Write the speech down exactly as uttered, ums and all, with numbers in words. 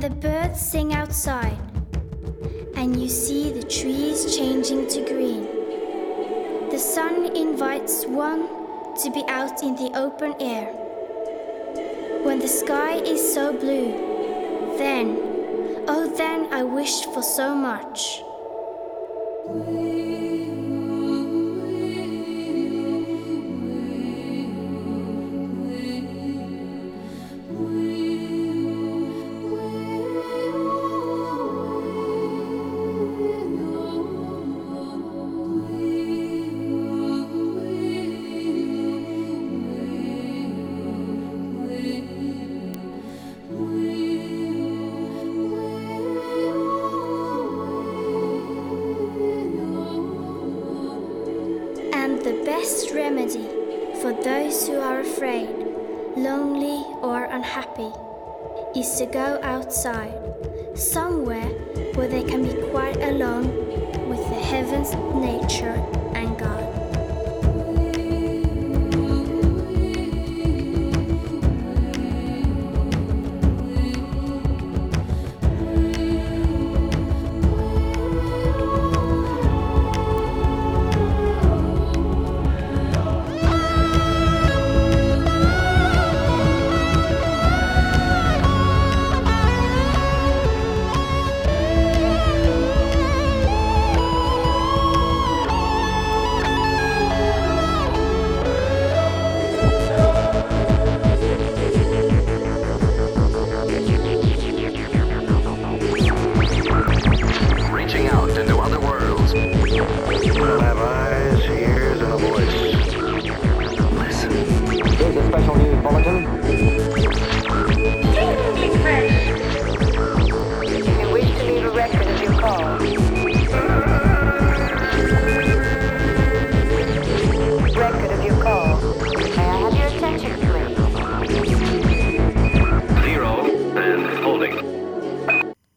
the birds sing outside, and you see the trees changing to green. The sun invites one to be out in the open air. When the sky is so blue, then, oh then I wish for so much. The best remedy for those who are afraid, lonely or unhappy, is to go outside, somewhere where they can be quite alone with the heavens, nature and God. Special news bulletin.